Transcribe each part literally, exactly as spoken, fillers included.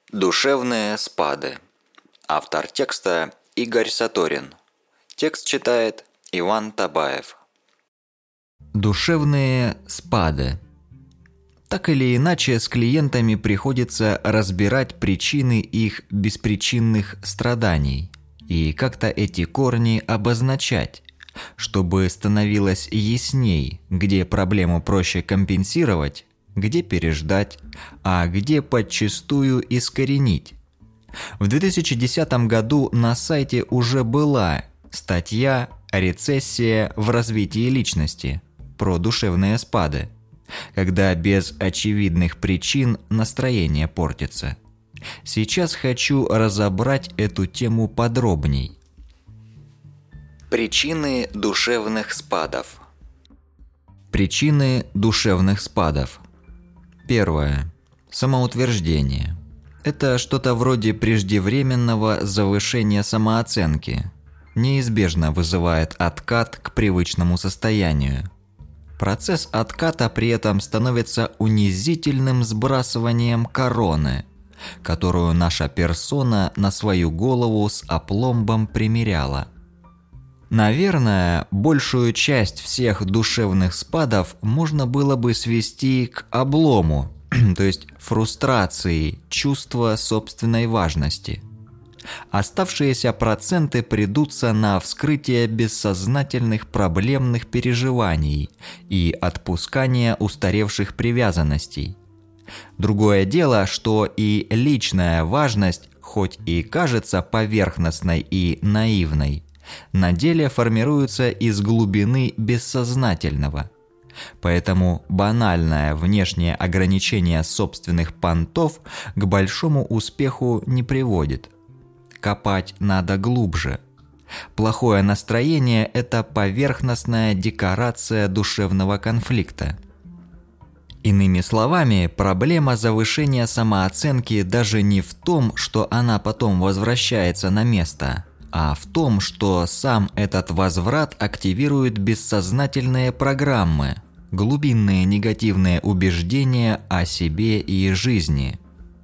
Душевные спады. Автор текста Игорь Саторин. Текст читает Иван Табаев. Душевные спады. Так или иначе, с клиентами приходится разбирать причины их беспричинных страданий и как-то эти корни обозначать, чтобы становилось ясней, где проблему проще компенсировать, где переждать, а где подчистую искоренить. В две тысячи десятом году на сайте уже была статья «Рецессия в развитии личности» про душевные спады, когда без очевидных причин настроение портится. Сейчас хочу разобрать эту тему подробней. Причины душевных спадов. Причины душевных спадов. Первое. Самоутверждение. Это что-то вроде преждевременного завышения самооценки. Неизбежно вызывает откат к привычному состоянию. Процесс отката при этом становится унизительным сбрасыванием короны, которую наша персона на свою голову с опломбом примеряла. Наверное, большую часть всех душевных спадов можно было бы свести к облому, то есть фрустрации, чувства собственной важности. Оставшиеся проценты придутся на вскрытие бессознательных проблемных переживаний и отпускание устаревших привязанностей. Другое дело, что и личная важность, хоть и кажется поверхностной и наивной, на деле формируется из глубины бессознательного. Поэтому банальное внешнее ограничение собственных понтов к большому успеху не приводит. Копать надо глубже. Плохое настроение – это поверхностная декорация душевного конфликта. Иными словами, проблема завышения самооценки даже не в том, что она потом возвращается на место, а в том, что сам этот возврат активирует бессознательные программы, глубинные негативные убеждения о себе и жизни.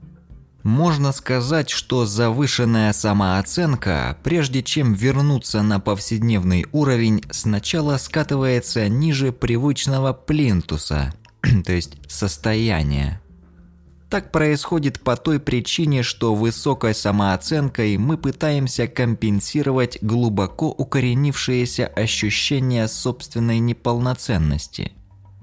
Можно сказать, что завышенная самооценка, прежде чем вернуться на повседневный уровень, сначала скатывается ниже привычного плинтуса, то есть состояния. Так происходит по той причине, что высокой самооценкой мы пытаемся компенсировать глубоко укоренившиеся ощущения собственной неполноценности.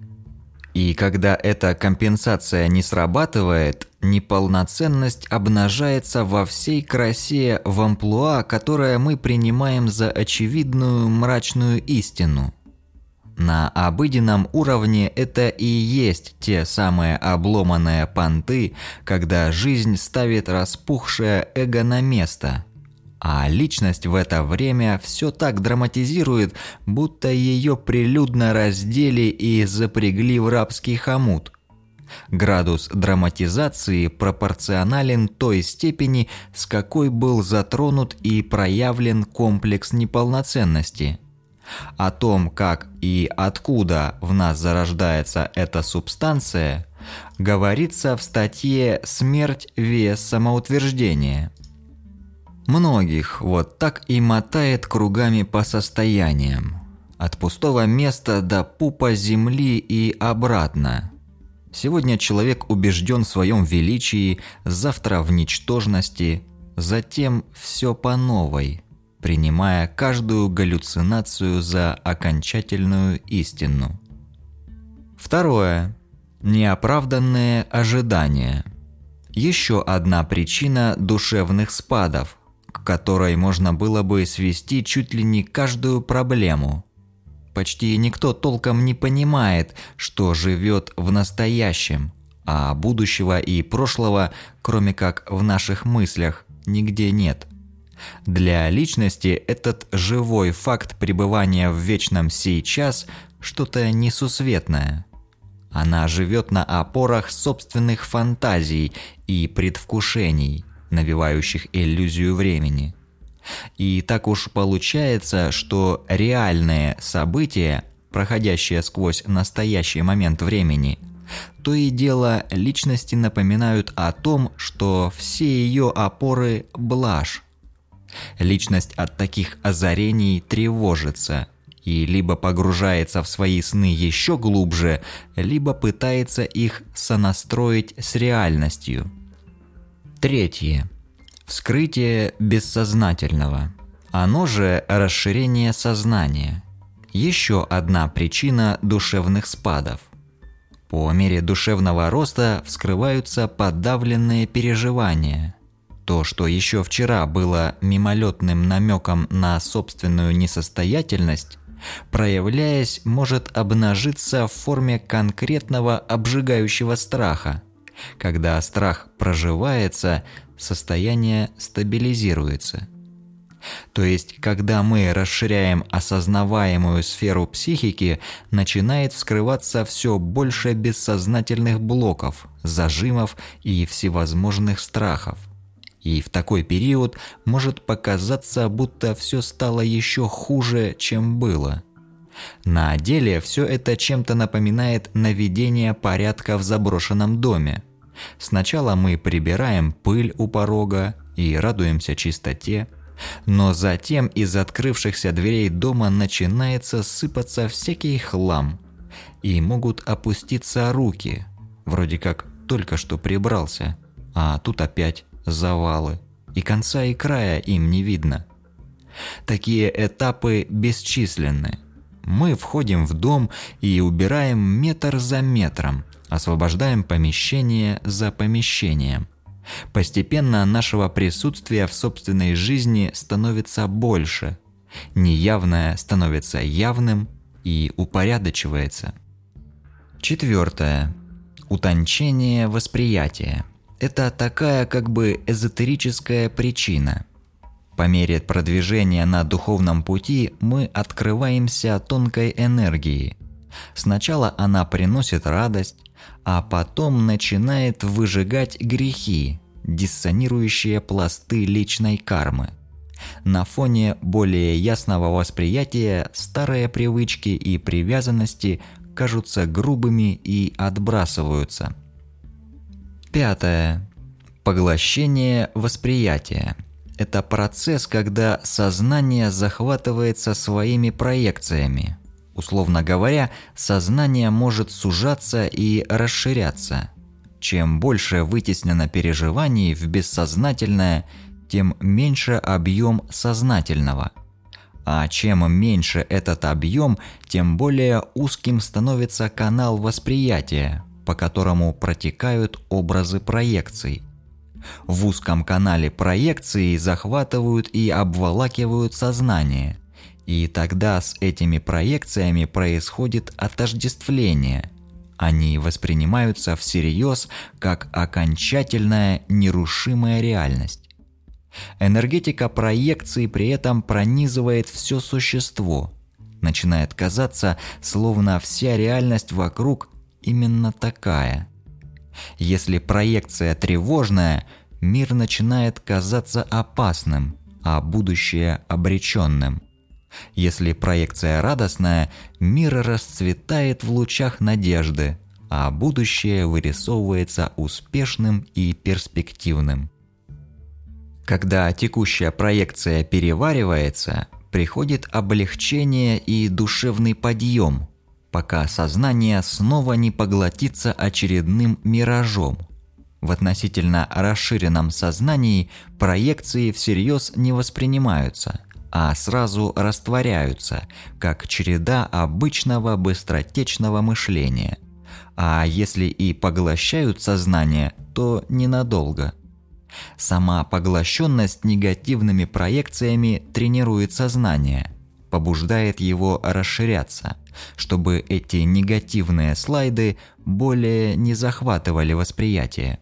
И когда эта компенсация не срабатывает, неполноценность обнажается во всей красе в амплуа, которое мы принимаем за очевидную мрачную истину. На обыденном уровне это и есть те самые обломанные понты, когда жизнь ставит распухшее эго на место, а личность в это время все так драматизирует, будто ее прилюдно раздели и запрягли в рабский хомут. Градус драматизации пропорционален той степени, с какой был затронут и проявлен комплекс неполноценности. О том, как и откуда в нас зарождается эта субстанция, говорится в статье «Смерть. Вес самоутверждения». Многих вот так и мотает кругами по состояниям. От пустого места до пупа земли и обратно. Сегодня человек убежден в своем величии, завтра в ничтожности, затем все по новой, принимая каждую галлюцинацию за окончательную истину. Второе. Неоправданные ожидания. Еще одна причина душевных спадов, к которой можно было бы свести чуть ли не каждую проблему. Почти никто толком не понимает, что живет в настоящем, а будущего и прошлого, кроме как в наших мыслях, нигде нет. Для личности этот живой факт пребывания в вечном сейчас – что-то несусветное. Она живет на опорах собственных фантазий и предвкушений, навевающих иллюзию времени. И так уж получается, что реальные события, проходящие сквозь настоящий момент времени, То и дело, личности напоминают о том, что все ее опоры – блажь. Личность от таких озарений тревожится и либо погружается в свои сны еще глубже, либо пытается их сонастроить с реальностью. Третье. Вскрытие бессознательного. Оно же расширение сознания. Еще одна причина душевных спадов. По мере душевного роста вскрываются подавленные переживания. То, что еще вчера было мимолетным намеком на собственную несостоятельность, проявляясь, может обнажиться в форме конкретного обжигающего страха. Когда страх проживается, состояние стабилизируется. То есть, когда мы расширяем осознаваемую сферу психики, начинает вскрываться все больше бессознательных блоков, зажимов и всевозможных страхов. И в такой период может показаться, будто все стало еще хуже, чем было. На деле все это чем-то напоминает наведение порядка в заброшенном доме. Сначала мы прибираем пыль у порога и радуемся чистоте, но затем из открывшихся дверей дома начинается сыпаться всякий хлам, и могут опуститься руки, вроде как только что прибрался, а тут опять завалы, и конца и края им не видно. Такие этапы бесчисленны. Мы входим в дом и убираем метр за метром, освобождаем помещение за помещением. Постепенно нашего присутствия в собственной жизни становится больше. Неявное становится явным и упорядочивается. Четвертое. Утончение восприятия. Это такая как бы эзотерическая причина. По мере продвижения на духовном пути мы открываемся тонкой энергии. Сначала она приносит радость, а потом начинает выжигать грехи, диссонирующие пласты личной кармы. На фоне более ясного восприятия старые привычки и привязанности кажутся грубыми и отбрасываются. Пятое. Поглощение восприятия. Это процесс, когда сознание захватывается своими проекциями. Условно говоря, сознание может сужаться и расширяться. Чем больше вытеснено переживаний в бессознательное, тем меньше объем сознательного. А чем меньше этот объем, тем более узким становится канал восприятия, по которому протекают образы проекций. В узком канале проекции захватывают и обволакивают сознание. И тогда с этими проекциями происходит отождествление. Они воспринимаются всерьез как окончательная нерушимая реальность. Энергетика проекции при этом пронизывает все существо. Начинает казаться, словно вся реальность вокруг именно такая. Если проекция тревожная, мир начинает казаться опасным, а будущее обреченным. Если проекция радостная, мир расцветает в лучах надежды, а будущее вырисовывается успешным и перспективным. Когда текущая проекция переваривается, приходит облегчение и душевный подъем, пока сознание снова не поглотится очередным миражом. В относительно расширенном сознании проекции всерьез не воспринимаются, а сразу растворяются, как череда обычного быстротечного мышления. А если и поглощают сознание, то ненадолго. Сама поглощенность негативными проекциями тренирует сознание, побуждает его расширяться, чтобы эти негативные слайды более не захватывали восприятие.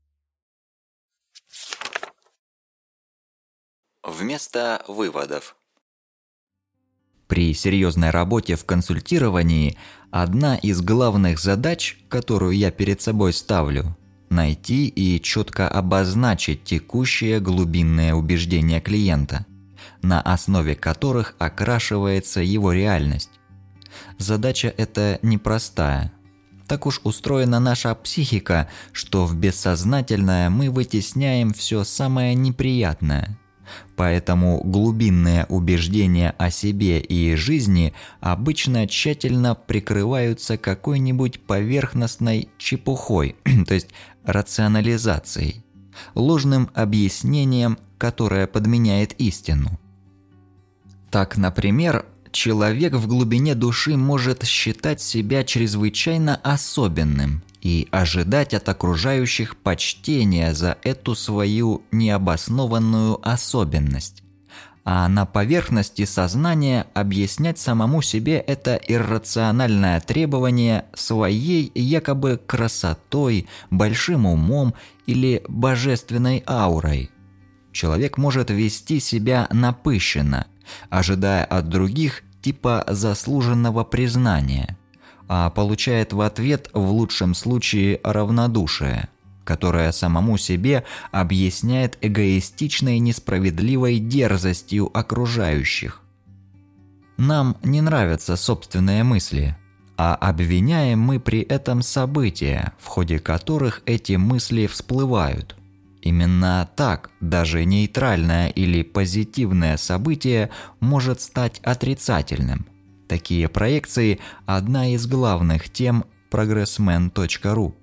Вместо выводов. При серьезной работе в консультировании одна из главных задач, которую я перед собой ставлю, найти и четко обозначить текущие глубинные убеждения клиента, на основе которых окрашивается его реальность. Задача эта непростая. Так уж устроена наша психика, что в бессознательное мы вытесняем все самое неприятное. Поэтому глубинные убеждения о себе и жизни обычно тщательно прикрываются какой-нибудь поверхностной чепухой, то есть рационализацией, ложным объяснением, которое подменяет истину. Так, например, человек в глубине души может считать себя чрезвычайно особенным и ожидать от окружающих почтения за эту свою необоснованную особенность, а на поверхности сознания объяснять самому себе это иррациональное требование своей якобы красотой, большим умом или божественной аурой. Человек может вести себя напыщенно, ожидая от других типа заслуженного признания, а получает в ответ в лучшем случае равнодушие, которое самому себе объясняет эгоистичной несправедливой дерзостью окружающих. Нам не нравятся собственные мысли, а обвиняем мы при этом события, в ходе которых эти мысли всплывают. Именно так даже нейтральное или позитивное событие может стать отрицательным. Такие проекции – одна из главных тем прогрессмен точка ру.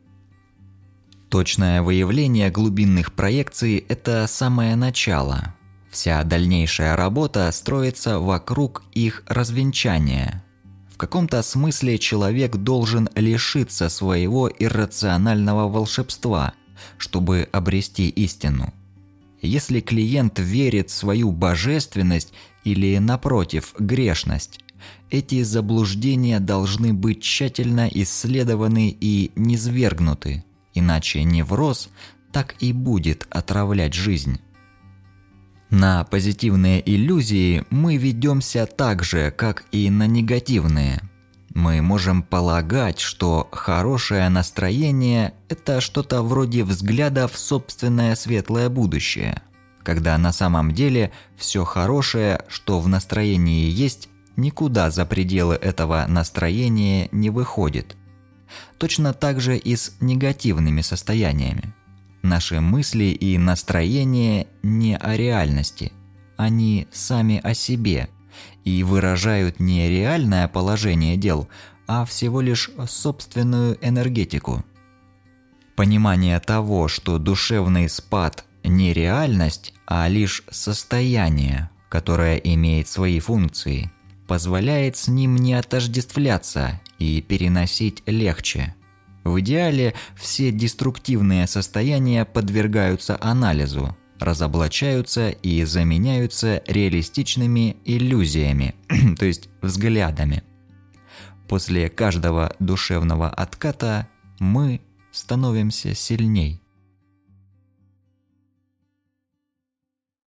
Точное выявление глубинных проекций – это самое начало. Вся дальнейшая работа строится вокруг их развенчания. В каком-то смысле человек должен лишиться своего иррационального волшебства, чтобы обрести истину. Если клиент верит в свою божественность или, напротив, грешность, эти заблуждения должны быть тщательно исследованы и низвергнуты, иначе невроз так и будет отравлять жизнь. На позитивные иллюзии мы ведемся так же, как и на негативные. Мы можем полагать, что хорошее настроение – это что-то вроде взгляда в собственное светлое будущее, когда на самом деле все хорошее, что в настроении есть, никуда за пределы этого настроения не выходит. Точно так же и с негативными состояниями. Наши мысли и настроения не о реальности, они сами о себе и выражают не реальное положение дел, а всего лишь собственную энергетику. Понимание того, что душевный спад не реальность, а лишь состояние, которое имеет свои функции, позволяет с ним не отождествляться и переносить легче. В идеале все деструктивные состояния подвергаются анализу, разоблачаются и заменяются реалистичными иллюзиями, то есть взглядами. После каждого душевного отката мы становимся сильней.